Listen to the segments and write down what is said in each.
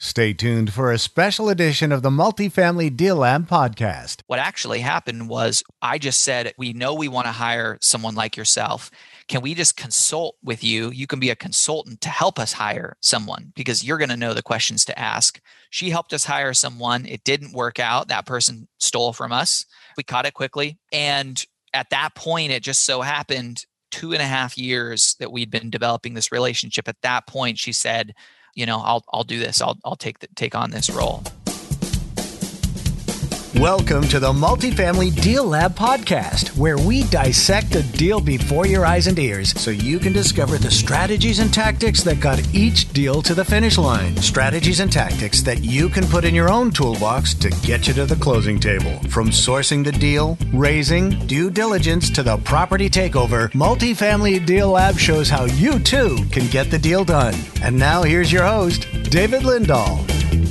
Stay tuned for a special edition of the Multifamily Deal Lab podcast. What actually happened was I just said, we know we want to hire someone like yourself. Can we just consult with you? You can be a consultant to help us hire someone because you're going to know the questions to ask. She helped us hire someone. It didn't work out. That person stole from us. We caught it quickly. And at that point, it just so happened 2.5 years that we'd been developing this relationship. At that point, she said, I'll do this. I'll take on this role. Welcome to the Multifamily Deal Lab podcast, where we dissect a deal before your eyes and ears so you can discover the strategies and tactics that got each deal to the finish line. Strategies and tactics that you can put in your own toolbox to get you to the closing table. From sourcing the deal, raising, due diligence to the property takeover, Multifamily Deal Lab shows how you too can get the deal done. And now here's your host, David Lindahl.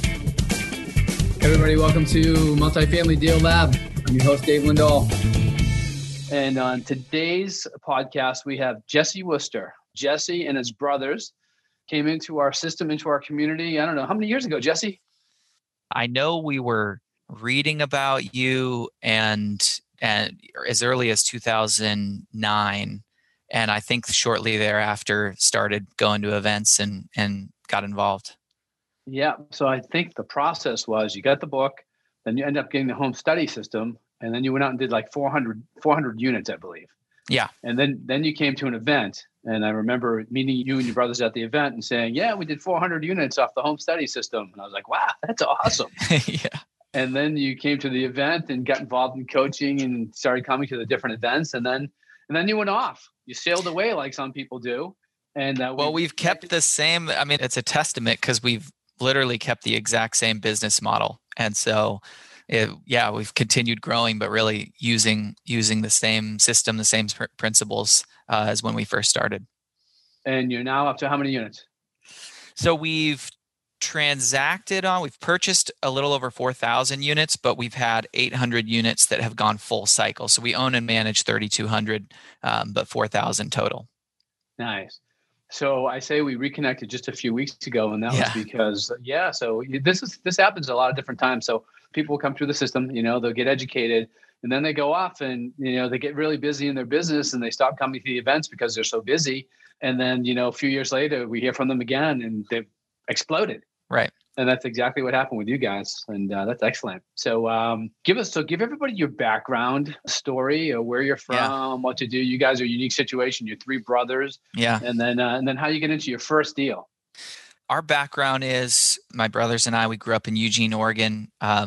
Everybody, welcome to Multifamily Deal Lab. I'm your host, Dave Lindahl. And on today's podcast, we have Jesse Worcester. Jesse and his brothers came into our system, into our community. I don't know, how many years ago, Jesse? I know we were reading about you and as early as 2009. And I think shortly thereafter started going to events and got involved. Yeah. So I think the process was you got the book, then you end up getting the home study system, and then you went out and did like 400 units, I believe. Yeah. And then you came to an event, and I remember meeting you and your brothers at the event and saying, yeah, we did 400 units off the home study system. And I was like, wow, that's awesome. Yeah. And then you came to the event and got involved in coaching and started coming to the different events. And then you went off. You sailed away like some people do. And we've kept the same. I mean, it's a testament because we've literally kept the exact same business model. And so, we've continued growing, but really using the same system, the same principles as when we first started. And you're now up to how many units? So we've purchased a little over 4,000 units, but we've had 800 units that have gone full cycle. So we own and manage 3,200, but 4,000 total. Nice. So I say we reconnected just a few weeks ago, and that was because, so this happens a lot of different times. So people will come through the system, they'll get educated, and then they go off and, they get really busy in their business and they stop coming to the events because they're so busy. And then, a few years later, we hear from them again and they've exploded. Right. And that's exactly what happened with you guys. And that's excellent. So give everybody your background story, where you're from, what you do. You guys are a unique situation. You're three brothers. Yeah. And then how you get into your first deal. Our background is my brothers and I, we grew up in Eugene, Oregon.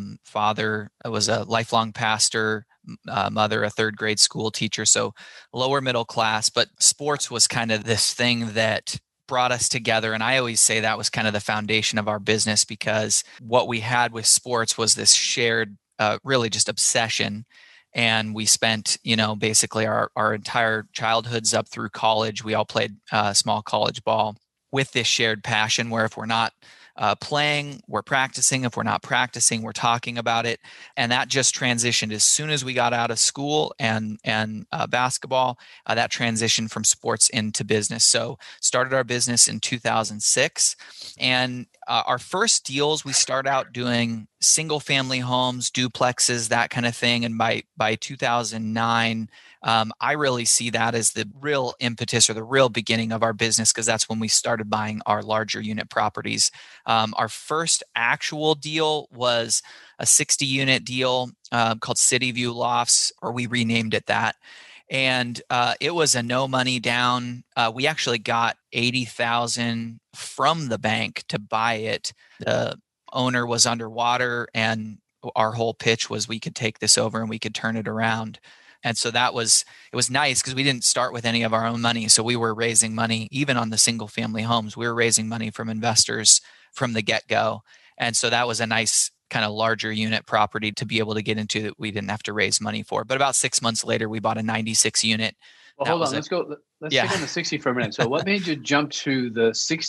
Father was a lifelong pastor, mother, a third grade school teacher. So lower middle class, but sports was kind of this thing that brought us together. And I always say that was kind of the foundation of our business because what we had with sports was this shared, really just obsession. And we spent, basically our entire childhoods up through college. We all played small college ball with this shared passion where if we're not playing, we're practicing. If we're not practicing, we're talking about it. And that just transitioned as soon as we got out of school and basketball, that transitioned from sports into business. So started our business in 2006. And our first deals, we start out doing single family homes, duplexes, that kind of thing. And by 2009, I really see that as the real impetus or the real beginning of our business because that's when we started buying our larger unit properties. Our first actual deal was a 60-unit deal called City View Lofts, or we renamed it that. And it was a no money down. We actually got $80,000 from the bank to buy it. The owner was underwater, and our whole pitch was we could take this over and we could turn it around. And so it was nice because we didn't start with any of our own money. So we were raising money, even on the single family homes, we were raising money from investors from the get-go. And so that was a nice kind of larger unit property to be able to get into that we didn't have to raise money for. But about 6 months later, we bought a 96 unit. Well, hold on. Let's stick on the 60 for a minute. So what made you jump to the 60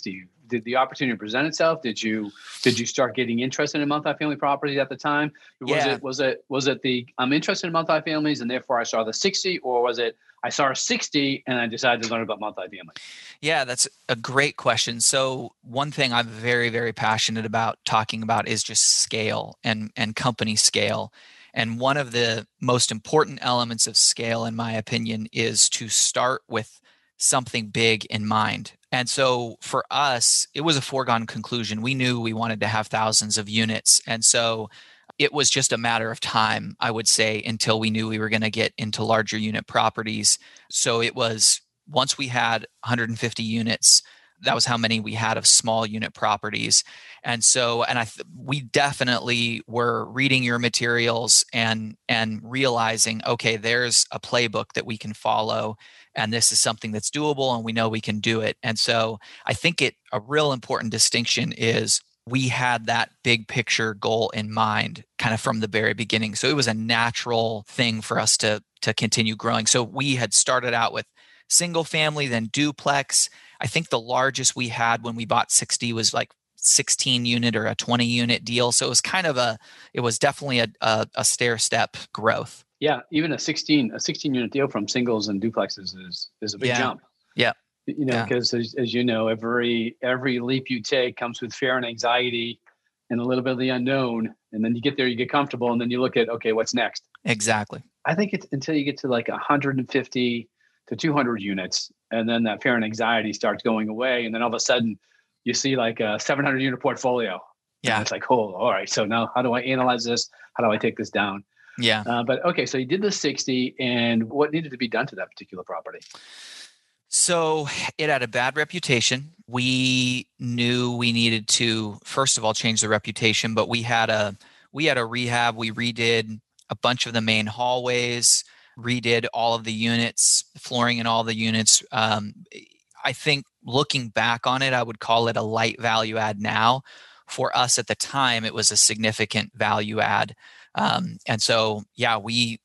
did the opportunity present itself? Did you start getting interested in multifamily properties at the time? Was it the I'm interested in multifamilies and therefore I saw the 60, or was it I saw a 60 and I decided to learn about multifamily? Yeah, that's a great question. So one thing I'm very, very passionate about talking about is just scale and company scale. And one of the most important elements of scale, in my opinion, is to start with something big in mind. And so for us, it was a foregone conclusion. We knew we wanted to have thousands of units. And so it was just a matter of time, I would say, until we knew we were going to get into larger unit properties. So it was once we had 150 units, that was how many we had of small unit properties. And so, we definitely were reading your materials and realizing, okay, there's a playbook that we can follow, and this is something that's doable, and we know we can do it. And so I think a real important distinction is we had that big picture goal in mind kind of from the very beginning. So it was a natural thing for us to continue growing. So we had started out with single family, then duplex. I think the largest we had when we bought 60 was like 16 unit or a 20 unit deal. So it was definitely a stair step growth. Yeah. Even a 16 unit deal from singles and duplexes is a big jump. Yeah. Because as you know, every leap you take comes with fear and anxiety and a little bit of the unknown. And then you get there, you get comfortable, and then you look at, okay, what's next? Exactly. I think it's until you get to like 150 to 200 units, and then that fear and anxiety starts going away. And then all of a sudden you see like a 700 unit portfolio. Yeah. And it's like, oh, all right. So now how do I analyze this? How do I take this down? Yeah. But okay. So you did the 60, and what needed to be done to that particular property? So it had a bad reputation. We knew we needed to, first of all, change the reputation, but we had a rehab. We redid a bunch of the main hallways, redid all of the units, flooring in all the units. I think looking back on it, I would call it a light value add now. For us at the time, it was a significant value add. And so, yeah,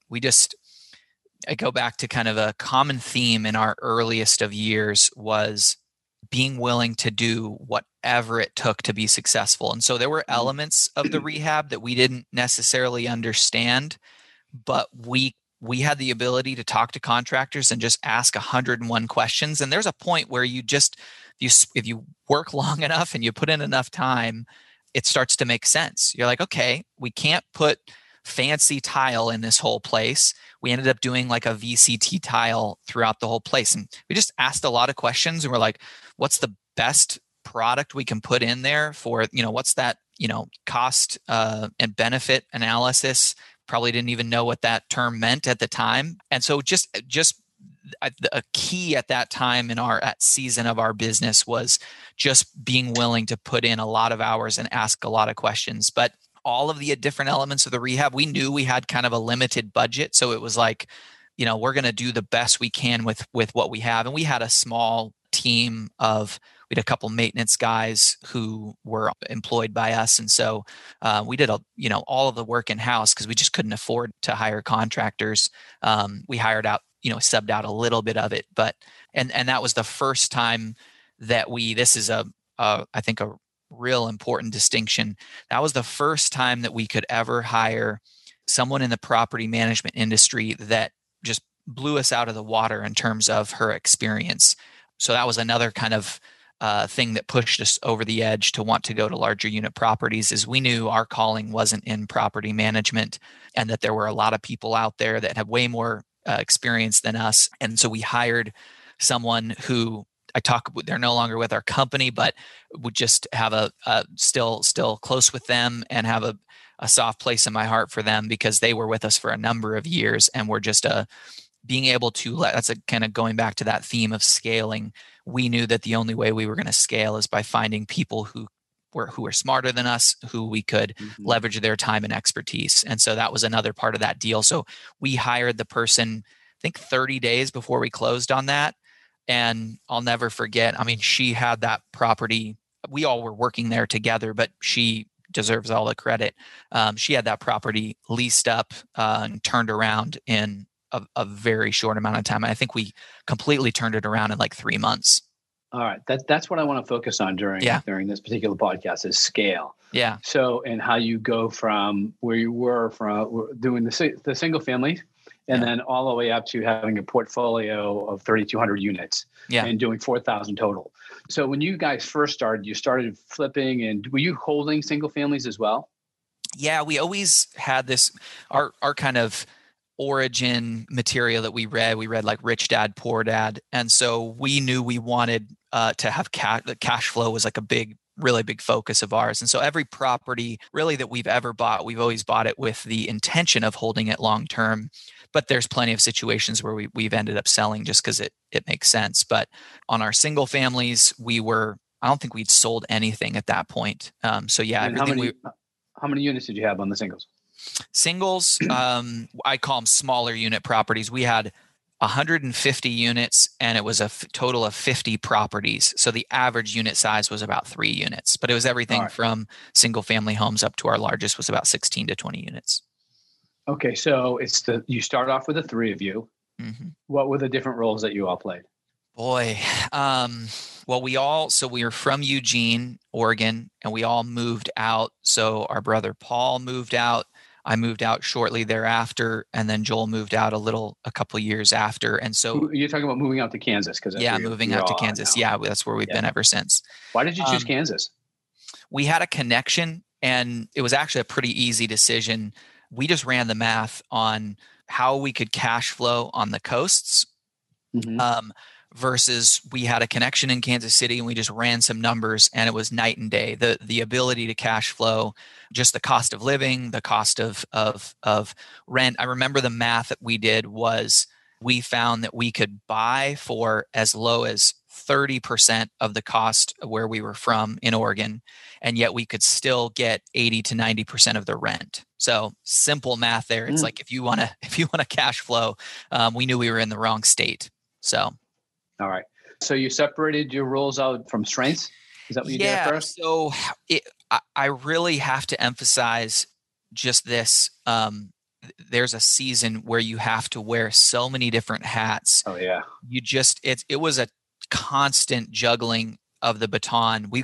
I go back to kind of a common theme in our earliest of years was being willing to do whatever it took to be successful. And so there were elements of the rehab that we didn't necessarily understand, but we had the ability to talk to contractors and just ask 101 questions. And there's a point where if you work long enough and you put in enough time, it starts to make sense. You're like, okay, we can't put fancy tile in this whole place. We ended up doing like a VCT tile throughout the whole place. And we just asked a lot of questions, and we're like, what's the best product we can put in there for, what's that, cost and benefit analysis? Probably didn't even know what that term meant at the time. And so just a key at that time in at season of our business was just being willing to put in a lot of hours and ask a lot of questions. But all of the different elements of the rehab, we knew we had kind of a limited budget. So it was like, we're going to do the best we can with what we have. And we had a small team we had a couple maintenance guys who were employed by us. And so we did all of the work in house because we just couldn't afford to hire contractors. We hired out, subbed out a little bit of it, but, and that was the first time that this is I think a real important distinction. That was the first time that we could ever hire someone in the property management industry that just blew us out of the water in terms of her experience. So that was another kind of thing that pushed us over the edge to want to go to larger unit properties, is we knew our calling wasn't in property management and that there were a lot of people out there that had way more experience than us. And so we hired someone who they're no longer with our company, but would just have still close with them and have a soft place in my heart for them because they were with us for a number of years, and we're just being able to that's kind of going back to that theme of scaling. We knew that the only way we were going to scale is by finding people who were smarter than us, who we could leverage their time and expertise. And so that was another part of that deal. So we hired the person, I think 30 days before we closed on that. And I'll never forget, she had that property. We all were working there together, but she deserves all the credit. She had that property leased up and turned around in a very short amount of time. I think we completely turned it around in like 3 months. All right. That's what I want to focus on during this particular podcast is scale. Yeah. So, and how you go from where you were from doing the single family and then all the way up to having a portfolio of 3,200 units and doing 4,000 total. So when you guys first started, you started flipping, and were you holding single families as well? Yeah, we always had this, our kind of origin material that we read like Rich Dad, Poor Dad. And so we knew we wanted to have cash flow was like really big focus of ours. And so every property really that we've ever bought, we've always bought it with the intention of holding it long-term. But there's plenty of situations where we've ended up selling just because it makes sense. But on our single families, I don't think we'd sold anything at that point. So yeah, how many units did you have on the singles? Singles, I call them smaller unit properties. We had 150 units, and it was a total of 50 properties. So the average unit size was about 3 units, but it was everything from single family homes up to our largest was about 16 to 20 units. Okay, so you start off with the 3 of you. Mm-hmm. What were the different roles that you all played? Boy, well, we were from Eugene, Oregon, and we all moved out. So our brother Paul moved out. I moved out shortly thereafter, and then Joel moved out a couple of years after. And so you're talking about moving out to Kansas, moving out to Kansas. Yeah, that's where we've been ever since. Why did you choose Kansas? We had a connection, and it was actually a pretty easy decision. We just ran the math on how we could cash flow on the coasts. Mm-hmm. Versus we had a connection in Kansas City, and we just ran some numbers, and it was night and day. The ability to cash flow, just the cost of living, the cost of rent. I remember the math that we did was we found that we could buy for as low as 30% of the cost of where we were from in Oregon, and yet we could still get 80 to 90% of the rent. So simple math there. It's like if you want to cash flow, we knew we were in the wrong state. So. All right. So you separated your roles out from strengths? Is that what you did at first? So I really have to emphasize just this. There's a season where you have to wear so many different hats. Oh, yeah. It was a constant juggling of the baton. We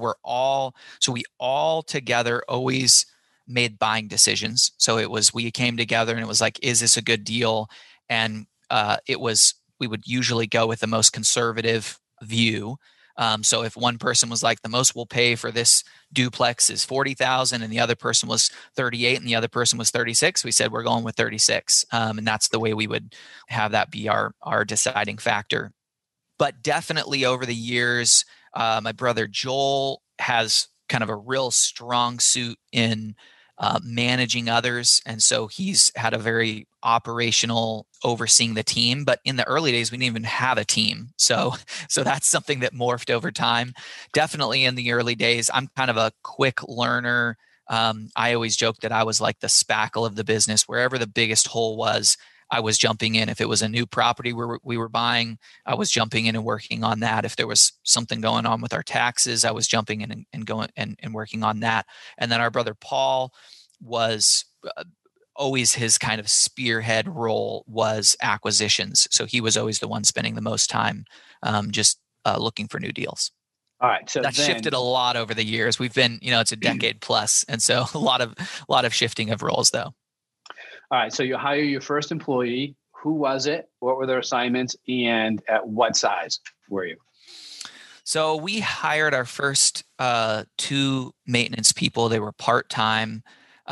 all together always made buying decisions. So we came together and it was like, is this a good deal? And we would usually go with the most conservative view. So if one person was like, the most we'll pay for this duplex is $40,000, and the other person was 38, and the other person was 36, we said we're going with 36, and that's the way we would have that be our deciding factor. But definitely over the years, my brother Joel has kind of a real strong suit in managing others, and so he's had a very operational overseeing the team. But in the early days, we didn't even have a team, so that's something that morphed over time. Definitely in the early days, I'm kind of a quick learner. I always joke that I was like the spackle of the business. Wherever the biggest hole was, I was jumping in. If it was a new property we were buying, I was jumping in and working on that. If there was something going on with our taxes, I was jumping in and going and working on that. And then our brother Paul was always his kind of spearhead role was acquisitions. So he was always the one spending the most time just looking for new deals. All right. So that shifted a lot over the years. We've been, it's a decade plus. And so a lot of shifting of roles though. All right. So you hire your first employee. Who was it? What were their assignments? And at what size were you? So we hired our first 2 maintenance people. They were part-time.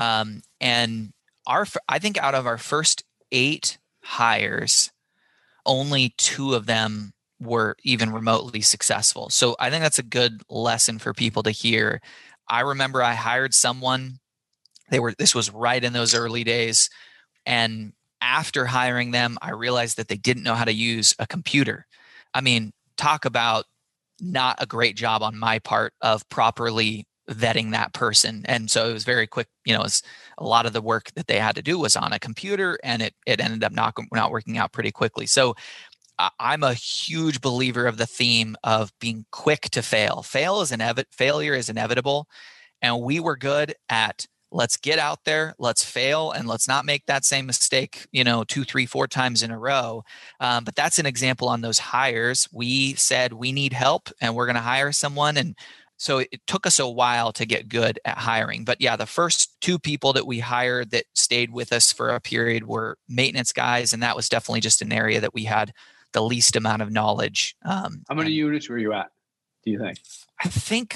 And I think out of our first 8 hires, only 2 of them were even remotely successful. So I think that's a good lesson for people to hear. I remember I hired someone. This was right in those early days. And after hiring them, I realized that they didn't know how to use a computer. I mean, talk about not a great job on my part of properly vetting that person. And so it was very quick, it's a lot of the work that they had to do was on a computer, and it ended up not working out pretty quickly. So I'm a huge believer of the theme of being quick to fail. Failure is inevitable. And we were good at let's get out there, let's fail, and let's not make that same mistake, 2, 3, 4 times in a row. But that's an example on those hires. We said we need help and we're going to hire someone. And so it took us a while to get good at hiring. But yeah, the first 2 people that we hired that stayed with us for a period were maintenance guys. And that was definitely just an area that we had the least amount of knowledge. How many units were you at, do you think? I think,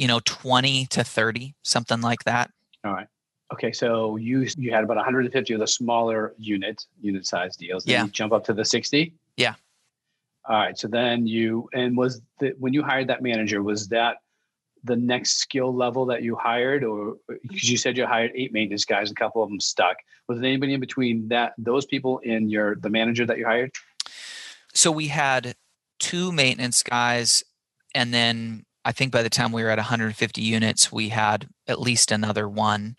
20 to 30, something like that. All right. Okay. So you had about 150 of the smaller unit size deals. Then you jump up to the 60? Yeah. All right. So then when you hired that manager, was that the next skill level that you hired, or because you said you hired 8 maintenance guys, a couple of them stuck? Was there anybody in between those people and the manager that you hired? So we had 2 maintenance guys, and then I think by the time we were at 150 units, we had at least another 1,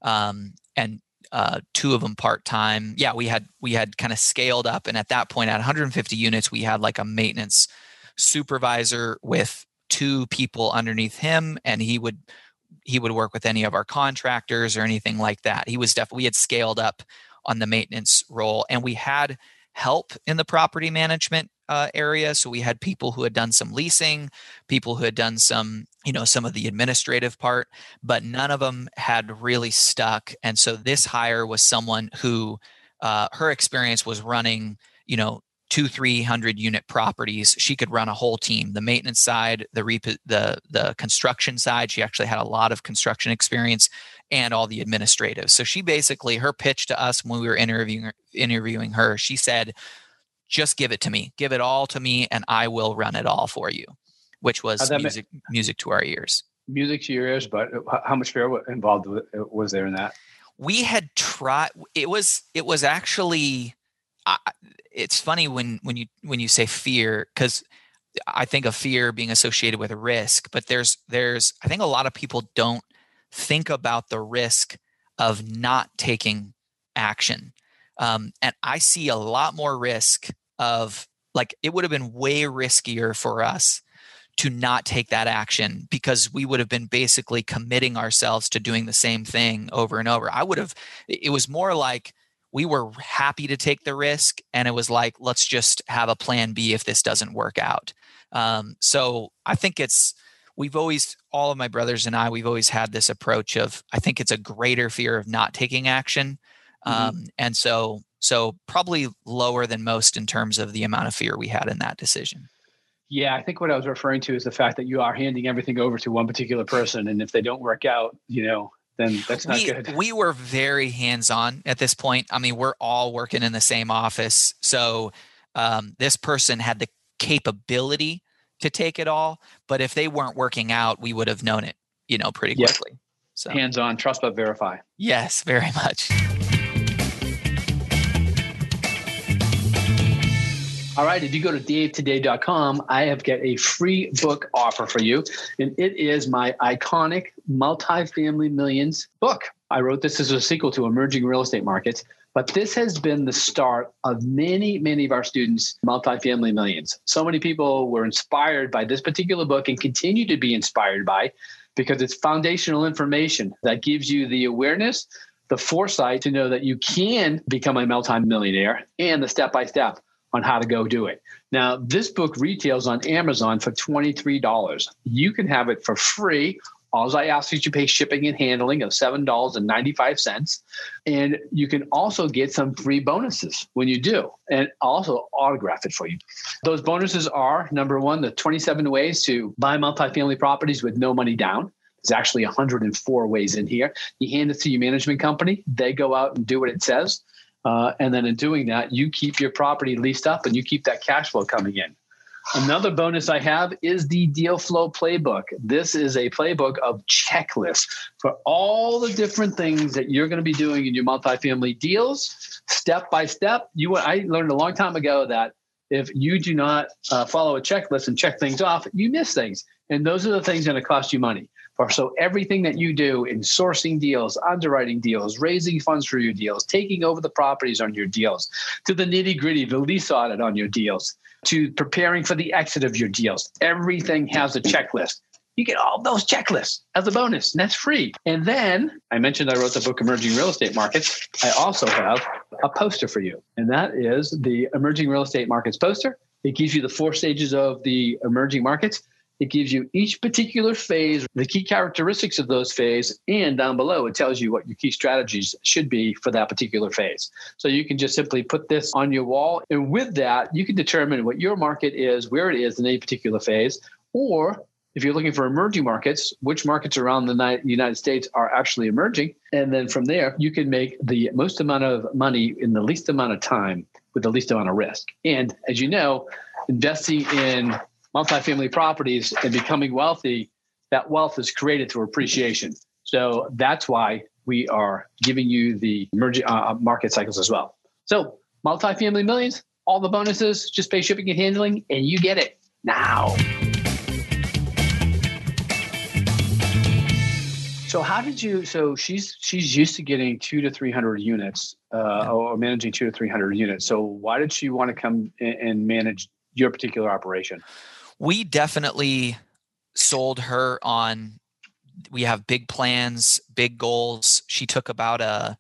and 2 of them part-time. Yeah, we had kind of scaled up, and at that point, at 150 units, we had like a maintenance supervisor with 2 people underneath him, and he would work with any of our contractors or anything like that. We had scaled up on the maintenance role, and we had help in the property management area. So we had people who had done some leasing, people who had done some of the administrative part, but none of them had really stuck. And so this hire was someone who her experience was running, 200-300 unit properties. She could run a whole team, the maintenance side, the construction side. She actually had a lot of construction experience and all the administrative. So she basically, her pitch to us when we were interviewing her, she said, just give it to me, give it all to me, and I will run it all for you, which was music to our ears. Music to your ears, but how much fear involved was there in that? We had tried. It was actually. It's funny when you say fear, because I think of fear being associated with a risk, but there's I think a lot of people don't think about the risk of not taking action. And I see a lot more risk of, like, it would have been way riskier for us to not take that action, because we would have been basically committing ourselves to doing the same thing over and over. It was more like we were happy to take the risk, and it was like, let's just have a plan B if this doesn't work out. So I think all of my brothers and we've always had this approach of, I think it's a greater fear of not taking action. And so probably lower than most in terms of the amount of fear we had in that decision. Yeah, I think what I was referring to is the fact that you are handing everything over to one particular person, and if they don't work out, then that's not good. We were very hands-on at this point. I mean, we're all working in the same office. So this person had the capability to take it all, but if they weren't working out, we would have known it, pretty quickly. So hands-on, trust but verify. Yes, very much. All right. If you go to davetoday.com, I have got a free book offer for you. And it is my iconic Multifamily Millions book. I wrote this as a sequel to Emerging Real Estate Markets, but this has been the start of many, many of our students' Multifamily Millions. So many people were inspired by this particular book and continue to be inspired by, because it's foundational information that gives you the awareness, the foresight to know that you can become a multimillionaire, and the step-by-step on how to go do it. Now, this book retails on Amazon for $23. You can have it for free. All I ask is you pay shipping and handling of $7.95. And you can also get some free bonuses when you do, and also autograph it for you. Those bonuses are, number 1, the 27 ways to buy multifamily properties with no money down. There's actually 104 ways in here. You hand it to your management company. They go out and do what it says. And then in doing that, you keep your property leased up and you keep that cash flow coming in. Another bonus I have is the Deal Flow Playbook. This is a playbook of checklists for all the different things that you're going to be doing in your multifamily deals, step by step. I learned a long time ago that if you do not follow a checklist and check things off, you miss things. And those are the things that are going to cost you money. So everything that you do in sourcing deals, underwriting deals, raising funds for your deals, taking over the properties on your deals, to the nitty gritty, the lease audit on your deals, to preparing for the exit of your deals, everything has a checklist. you get all those checklists as a bonus, and that's free. And then I mentioned I wrote the book, Emerging Real Estate Markets. I also have a poster for you, and that is the Emerging Real Estate Markets poster. It gives you the 4 stages of the emerging markets. It gives you each particular phase, the key characteristics of those phases, and down below, it tells you what your key strategies should be for that particular phase. So you can just simply put this on your wall, and with that, you can determine what your market is, where it is in any particular phase, or if you're looking for emerging markets, which markets around the United States are actually emerging. And then from there, you can make the most amount of money in the least amount of time with the least amount of risk. And as you know, investing in multifamily properties and becoming wealthy, that wealth is created through appreciation. So that's why we are giving you the emerging market cycles as well. So multifamily millions, all the bonuses, just pay shipping and handling, and you get it now. So how did you? So she's used to getting 200 to 300 units, or managing 200 to 300 units. So why did she want to come and manage your particular operation? We definitely sold her on. We have big plans, big goals. She took about a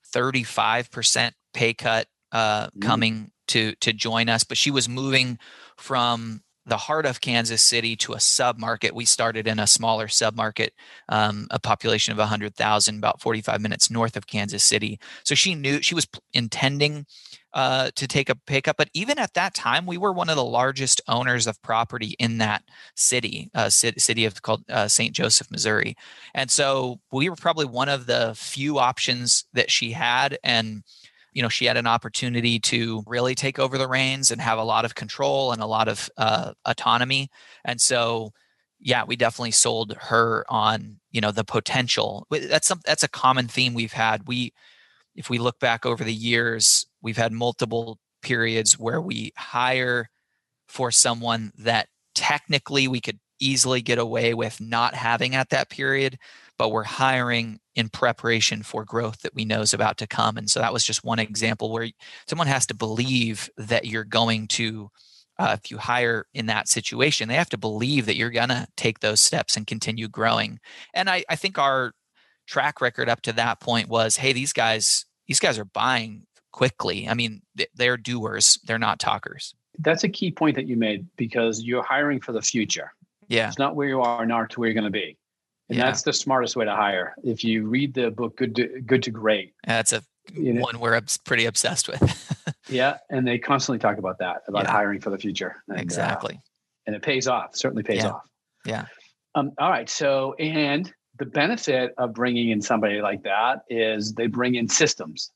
35% pay cut coming to join us, but she was moving from the heart of Kansas City to a sub-market. We started in a smaller sub-market, a population of 100,000, about 45 minutes north of Kansas City. So she knew she was intending to take a pay cut. But even at that time, we were one of the largest owners of property in that city, city of called St. Joseph, Missouri. And so we were probably one of the few options that she had. And she had an opportunity to really take over the reins and have a lot of control and a lot of autonomy. And so, we definitely sold her on, the potential. That's a common theme we've had. If we look back over the years, we've had multiple periods where we hire for someone that technically we could easily get away with not having at that period, but we're hiring in preparation for growth that we know is about to come. And so that was just one example where someone has to believe that you're going to, if you hire in that situation, they have to believe that you're going to take those steps and continue growing. And I think our track record up to that point was, hey, these guys are buying quickly. I mean, they're doers. They're not talkers. That's a key point that you made, because you're hiring for the future. Yeah. It's not where you are now to where you're going to be. And that's the smartest way to hire. If you read the book, Good to Great. That's one we're pretty obsessed with. Yeah. And they constantly talk about that, about hiring for the future. And, exactly. And it pays off, certainly pays off. Yeah. All right. So, and the benefit of bringing in somebody like that is they bring in systems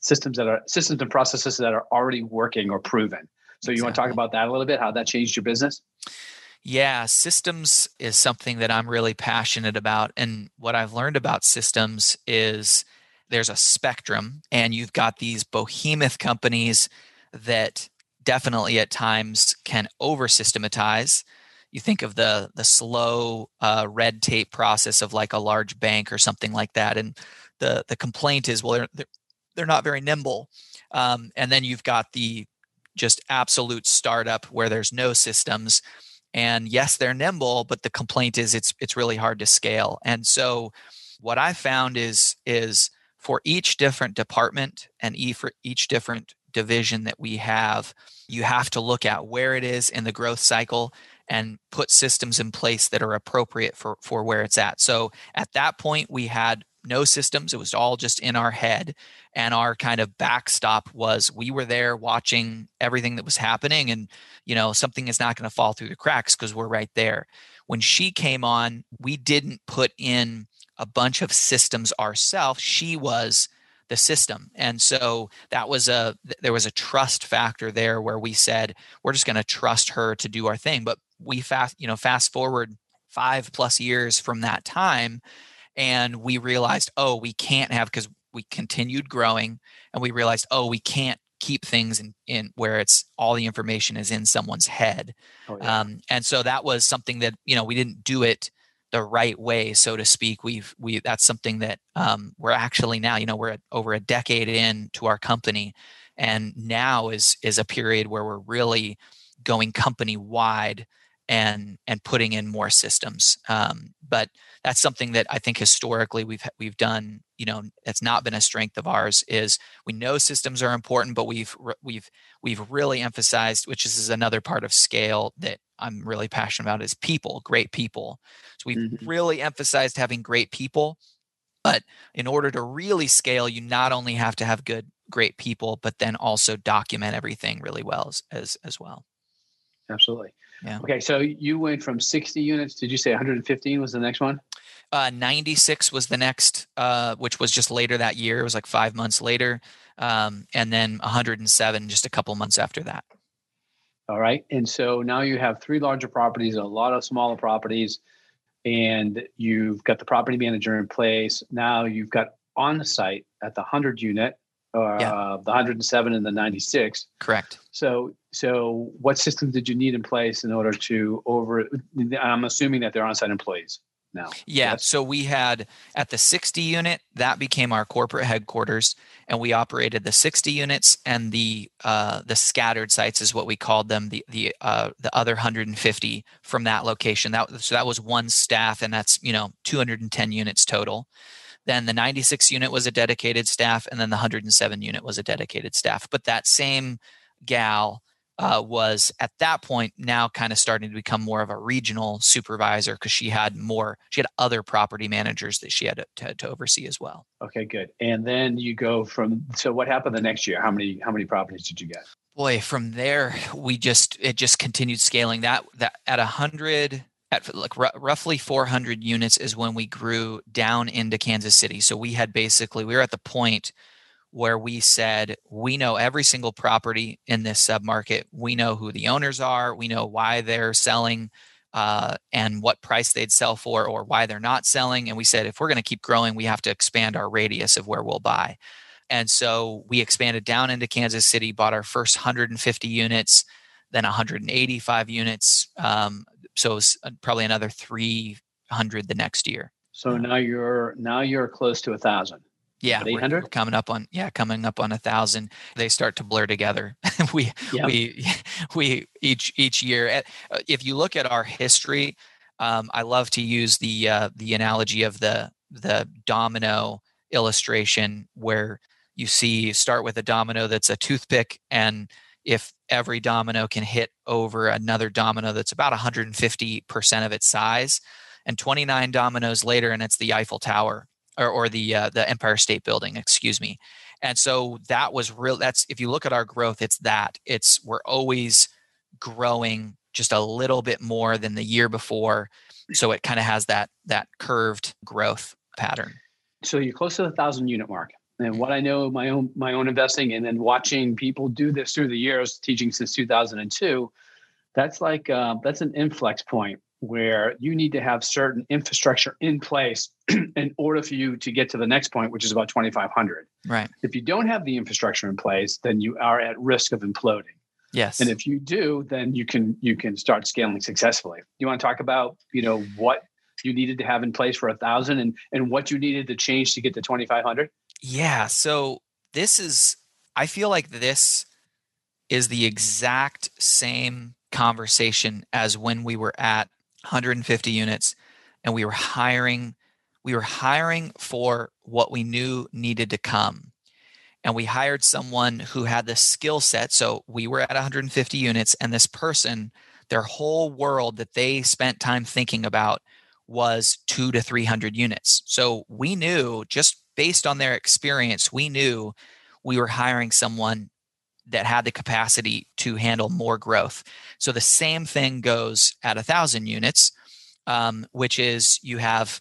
and processes that are already working or proven. So you want to talk about that a little bit, how that changed your business? Yeah, systems is something that I'm really passionate about. And what I've learned about systems is there's a spectrum, and you've got these behemoth companies that definitely at times can over-systematize. You think of the slow red tape process of like a large bank or something like that. And the complaint is, well, they're not very nimble. And then you've got the just absolute startup where there's no systems. And yes, they're nimble, but the complaint is it's really hard to scale. And so what I found is for each different department and for each different division that we have, you have to look at where it is in the growth cycle and put systems in place that are appropriate for where it's at. So at that point, we had no systems. It was all just in our head. And our kind of backstop was we were there watching everything that was happening. And, something is not going to fall through the cracks because we're right there. When she came on, we didn't put in a bunch of systems ourselves. She was the system. And so there was a trust factor there where we said, we're just going to trust her to do our thing. But we fast forward 5+ years from that time, and we realized, we can't have, because we continued growing, and we realized, we can't keep things in where it's all the information is in someone's head. Oh, yeah. And so that was something that, we didn't do it the right way, so to speak. That's something that we're actually now, we're at over a decade into our company, and now is a period where we're really going company wide and putting in more systems. But that's something that I think historically we've done. It's not been a strength of ours. Is we know systems are important, but we've really emphasized, which is another part of scale that I'm really passionate about, is people, great people. So we've really emphasized having great people. But in order to really scale, you not only have to have great people, but then also document everything really well as well. Absolutely. Yeah. Okay. So you went from 60 units. Did you say 115 was the next one? 96 was the next, which was just later that year. It was like 5 months later. And then 107 just a couple months after that. All right. And so now you have 3 larger properties, a lot of smaller properties, and you've got the property manager in place. Now you've got on the site at the 100 unit, the 107 and the 96. Correct. So what system did you need in place in order to I'm assuming that they're on-site employees now. Yeah. Yes? So we had at the 60 unit, that became our corporate headquarters, and we operated the 60 units and the scattered sites is what we called them, the other 150 from that location. So that was one staff, and that's 210 units total. Then the 96 unit was a dedicated staff, and then the 107 unit was a dedicated staff. But that same gal was at that point now kind of starting to become more of a regional supervisor, because she had other property managers that she had to oversee as well. Okay, good. And then you go so what happened the next year? How many properties did you get? Boy, from there it just continued scaling. That at 100. At like roughly 400 units is when we grew down into Kansas City. So we were at the point where we said, we know every single property in this submarket. We know who the owners are. We know why they're selling and what price they'd sell for, or why they're not selling. And we said, if we're going to keep growing, we have to expand our radius of where we'll buy. And so we expanded down into Kansas City, bought our first 150 units, then 185 units. So it was probably another 300 the next year. So now you're close to 1,000. Yeah, 800. We're coming up on 1,000. They start to blur together. we each year. If you look at our history, I love to use the analogy of the domino illustration, where you start with a domino that's a toothpick, and if every domino can hit over another domino that's about 150% of its size, and 29 dominoes later, and it's the Eiffel Tower or the Empire State Building, excuse me. And so that was real. If you look at our growth, we're always growing just a little bit more than the year before. So it kind of has that curved growth pattern. So you're close to the 1,000 unit mark. And what I know, my own investing, and then watching people do this through the years, teaching since 2002, that's an inflex point where you need to have certain infrastructure in place in order for you to get to the next point, which is about 2,500. Right. If you don't have the infrastructure in place, then you are at risk of imploding. Yes. And if you do, then you can start scaling successfully. You want to talk about what you needed to have in place for 1,000 and what you needed to change to get to 2,500? Yeah. So I feel like this is the exact same conversation as when we were at 150 units and we were hiring for what we knew needed to come. And we hired someone who had the skill set. So we were at 150 units, and this person, their whole world that they spent time thinking about was 200 to 300 units. So we knew, just based on their experience, we knew we were hiring someone that had the capacity to handle more growth. So the same thing goes at 1,000 units, which is you have,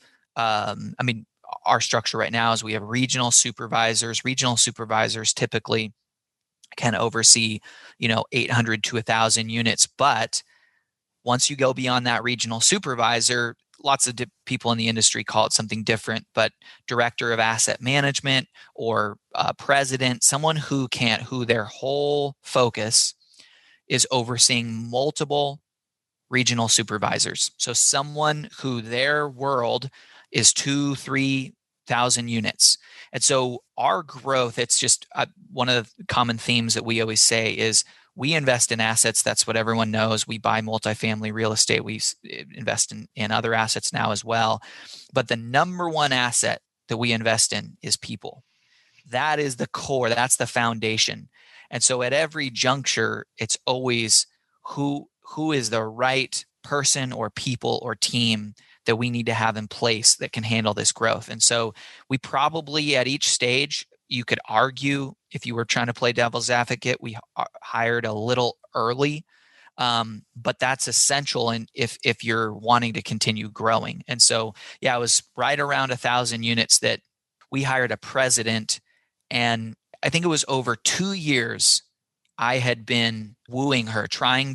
our structure right now is we have regional supervisors. Regional supervisors typically can oversee, 800 to 1,000 units. But once you go beyond that regional supervisor, lots of people in the industry call it something different, but director of asset management or president, someone who their whole focus is overseeing multiple regional supervisors. So someone who their world is 2,000-3,000 units. And so our growth, it's just one of the common themes that we always say is we invest in assets. That's what everyone knows. We buy multifamily real estate. We invest in other assets now as well. But the number one asset that we invest in is people. That is the core. That's the foundation. And so at every juncture, it's always who is the right person or people or team that we need to have in place that can handle this growth. And so we probably at each stage, you could argue, if you were trying to play devil's advocate, we hired a little early, but that's essential. And if you're wanting to continue growing. And so, yeah, it was right around 1,000 units that we hired a president. And I think it was over 2 years I had been wooing her,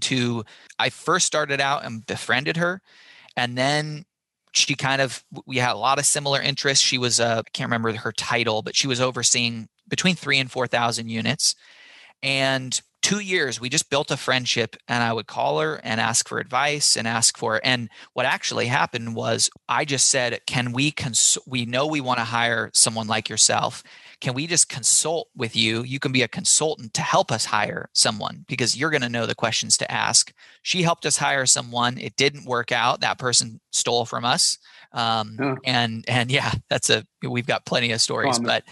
I first started out and befriended her. And then we had a lot of similar interests. She was, I can't remember her title, but she was overseeing between 3,000 and 4,000 units. And 2 years, we just built a friendship, and I would call her and ask for advice and what actually happened was I just said, we know we want to hire someone like yourself. Can we just consult with you? You can be a consultant to help us hire someone because you're going to know the questions to ask. She helped us hire someone. It didn't work out. That person stole from us. And yeah, we've got plenty of stories, but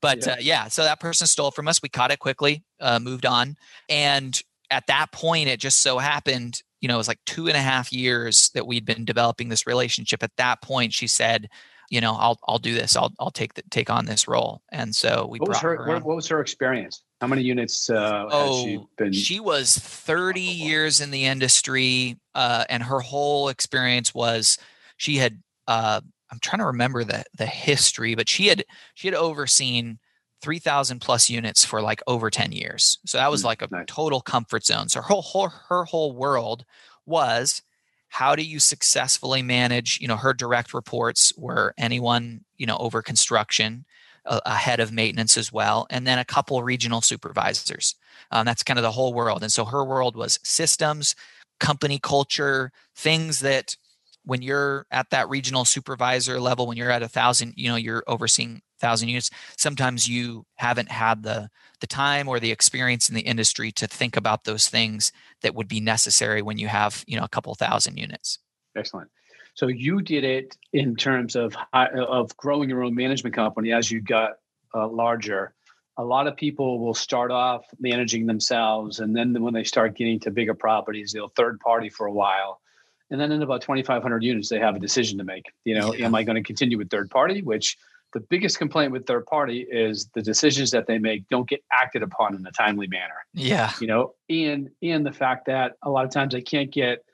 so that person stole from us. We caught it quickly, moved on. And at that point, it just so happened, it was like 2.5 years that we'd been developing this relationship. At that point, she said, I'll do this. I'll take on this role. And so we brought her on. What was her experience? How many units has she been? She was 30 years in the industry. And her whole experience was she had, I'm trying to remember the history, but she had overseen 3,000 plus units for like over 10 years. So that was like a total comfort zone. So her whole world was, how do you successfully manage, her direct reports were anyone, over construction, a head of maintenance as well, and then a couple regional supervisors. That's kind of the whole world. And so her world was systems, company culture, things that when you're at that regional supervisor level, when you're at 1,000, you're overseeing 1,000 units, sometimes you haven't had the time or the experience in the industry to think about those things that would be necessary when you have, a couple thousand units. Excellent. So you did it in terms of growing your own management company as you got larger. A lot of people will start off managing themselves, and then when they start getting to bigger properties, they'll third party for a while. And then in about 2,500 units, they have a decision to make. Am I going to continue with third party, which the biggest complaint with third party is the decisions that they make don't get acted upon in a timely manner. Yeah. And the fact that a lot of times they can't get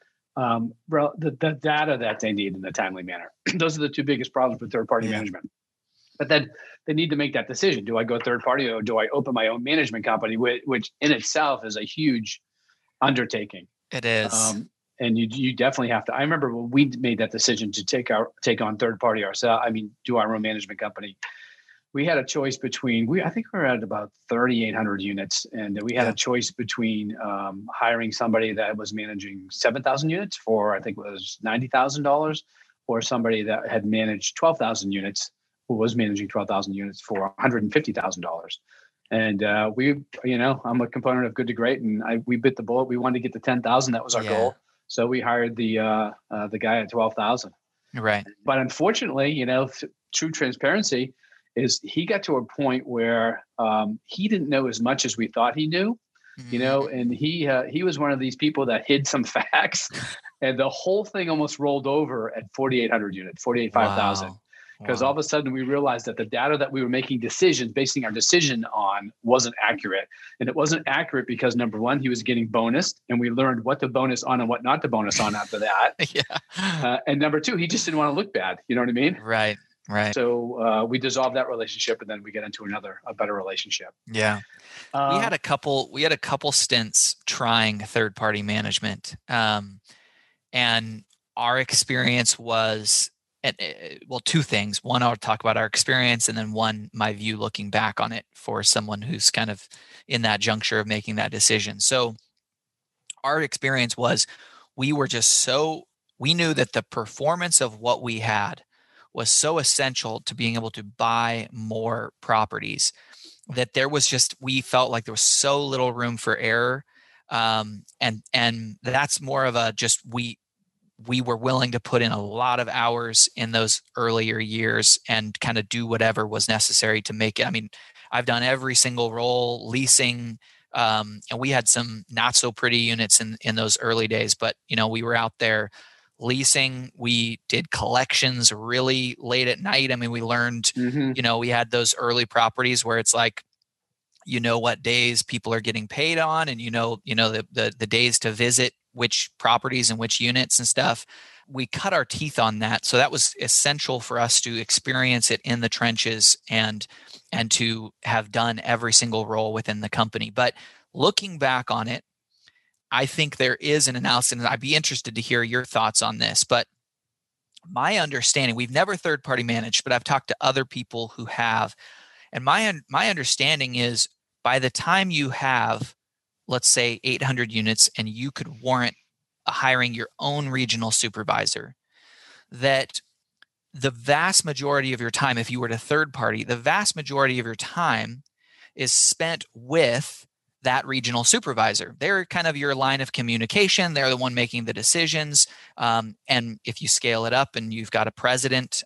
the data that they need in a timely manner. Those are the two biggest problems with third party management. But then they need to make that decision. Do I go third party or do I open my own management company, which in itself is a huge undertaking. It is. And you definitely have to. I remember when we made that decision to take on third party ourselves. Do our own management company. We had a choice between. I think we were at about 3,800 units, and we had a choice between hiring somebody that was managing 7,000 units for I think it was $90,000, or somebody that had managed 12,000 units who was managing 12,000 units for $150,000. And I'm a component of Good to Great, and we bit the bullet. We wanted to get to 10,000. That was our goal. So we hired the guy at 12,000. Right. But unfortunately, true transparency is he got to a point where he didn't know as much as we thought he knew, and he was one of these people that hid some facts, and the whole thing almost rolled over at 4,800 units, 5,000. Because all of a sudden we realized that the data that we were basing our decision on wasn't accurate. And it wasn't accurate because number one, he was getting bonused, and we learned what to bonus on and what not to bonus on after that. And number two, he just didn't want to look bad. You know what I mean? Right. So we dissolved that relationship, and then we get into a better relationship. Yeah. We had a couple stints trying third party management. And our experience was, two things. One, I'll talk about our experience, and then one, my view looking back on it for someone who's kind of in that juncture of making that decision. So our experience was we knew that the performance of what we had was so essential to being able to buy more properties that we felt like there was so little room for error And that's more of a just we were willing to put in a lot of hours in those earlier years and kind of do whatever was necessary to make it. I mean, I've done every single role, leasing, and we had some not so pretty units in those early days, but we were out there leasing. We did collections really late at night. I mean, we learned, we had those early properties where it's like, what days people are getting paid on, and the days to visit which properties and which units and stuff. We cut our teeth on that. So that was essential for us to experience it in the trenches and to have done every single role within the company. But looking back on it, I think there is an analysis, and I'd be interested to hear your thoughts on this. But my understanding, we've never third-party managed, but I've talked to other people who have. And my understanding is by the time you have, let's say, 800 units and you could warrant hiring your own regional supervisor, that the vast majority of your time, if you were to third party, the vast majority of your time is spent with that regional supervisor. They're kind of your line of communication. They're the one making the decisions. And if you scale it up and you've got a president.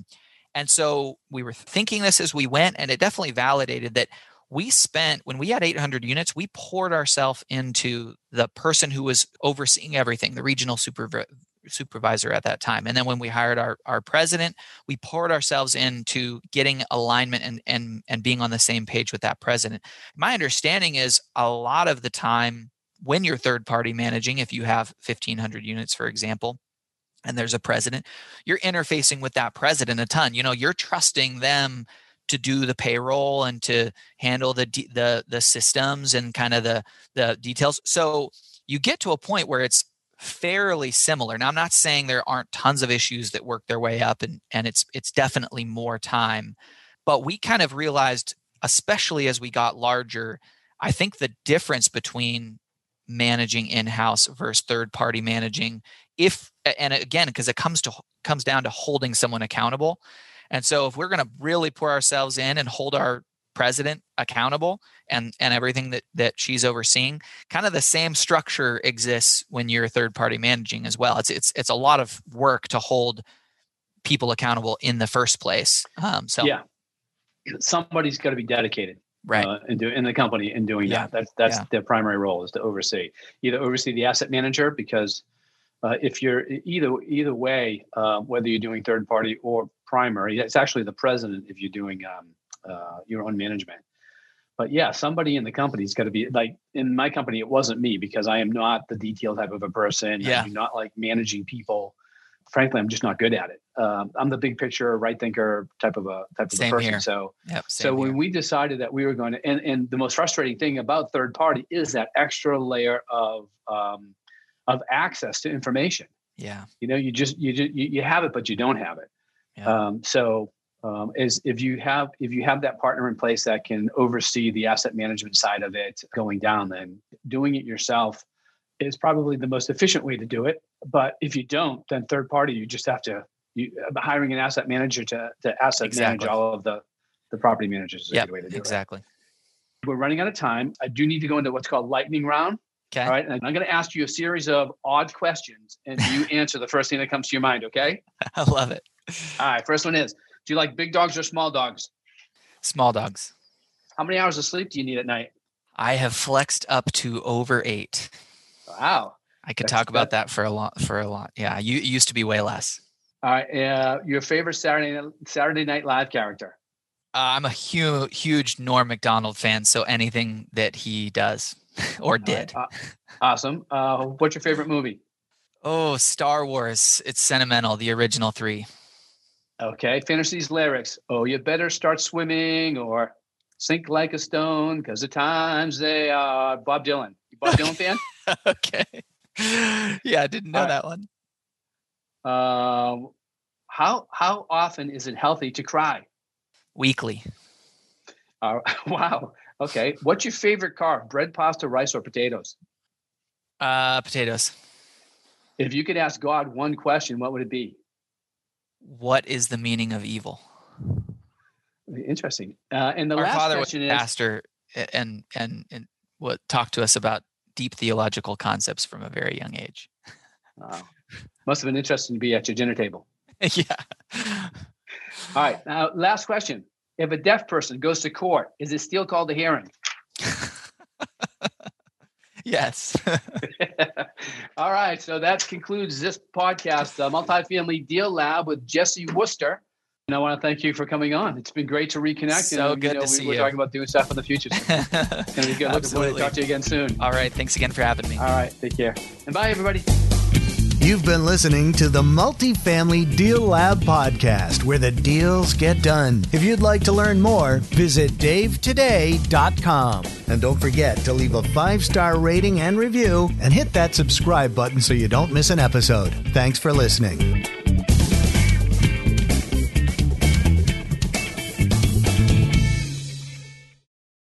And so we were thinking this as we went, and it definitely validated that we spent, when we had 800 units, we poured ourselves into the person who was overseeing everything, the regional supervisor at that time. And then when we hired our president, we poured ourselves into getting alignment and being on the same page with that president. My understanding is a lot of the time when you're third party managing, if you have 1,500 units, for example, and there's a president, you're interfacing with that president a ton. You're trusting them to do the payroll and to handle the systems and kind of the details. So you get to a point where it's fairly similar. Now, I'm not saying there aren't tons of issues that work their way up, and it's definitely more time. But we kind of realized, especially as we got larger, I think the difference between managing in-house versus third-party managing, and again, because it comes down to holding someone accountable. And so if we're going to really pour ourselves in and hold our president accountable and everything that she's overseeing, kind of the same structure exists when you're third party managing as well. It's a lot of work to hold people accountable in the first place. Yeah, somebody's got to be dedicated, right, in the company in doing that. That's their primary role, is to oversee the asset manager, because if you're either way, whether you're doing third party or primary, it's actually the president if you're doing your own management. But yeah, somebody in the company's got to be, like in my company, it wasn't me, because I am not the detail type of a person. Yeah. I'm not like managing people. Frankly, I'm just not good at it. I'm the big picture, right thinker type of a person. Here. So, so when we decided that we were going to, and the most frustrating thing about third party is that extra layer of access to information. Yeah. You have it, but you don't have it. Yeah. If you have that partner in place that can oversee the asset management side of it going down, then doing it yourself is probably the most efficient way to do it. But if you don't, then third party, you just have to hiring an asset manager to asset manage all of the property managers is a good way to do it. Exactly. We're running out of time. I do need to go into what's called lightning round. Okay. All right. And I'm going to ask you a series of odd questions, and you answer the first thing that comes to your mind. Okay. I love it. All right. First one is, do you like big dogs or small dogs? Small dogs. How many hours of sleep do you need at night? I have flexed up to over 8. Wow. I could talk about that for a lot. Yeah. You used to be way less. All right. Your favorite Saturday Night Live character? I'm a huge Norm Macdonald fan. So anything that he does or did. Awesome. What's your favorite movie? Oh, Star Wars. It's sentimental. The original 3. Okay. Fantasy's lyrics. Oh, you better start swimming, or sink like a stone, because the times they are. Bob Dylan. You Bob Dylan fan? Okay. Yeah, I didn't know that one. How often is it healthy to cry? Weekly. Wow. Okay. What's your favorite carb? Bread, pasta, rice, or potatoes? Potatoes. If you could ask God one question, what would it be? What is the meaning of evil? Interesting. And the Our last father question was a pastor and what talked to us about deep theological concepts from a very young age. Wow. Must have been interesting to be at your dinner table. Yeah. All right. Now, last question. If a deaf person goes to court, is it still called a hearing? Yes. All right. So that concludes this podcast, Multifamily Deal Lab with Jesse Worcester. And I want to thank you for coming on. It's been great to reconnect. So good to see you. We're talking about doing stuff in the future. So it's going to be good. Looking forward to talk to you again soon. All right. Thanks again for having me. All right. Take care. And bye, everybody. You've been listening to the Multifamily Deal Lab podcast, where the deals get done. If you'd like to learn more, visit davetoday.com. And don't forget to leave a 5-star rating and review and hit that subscribe button so you don't miss an episode. Thanks for listening.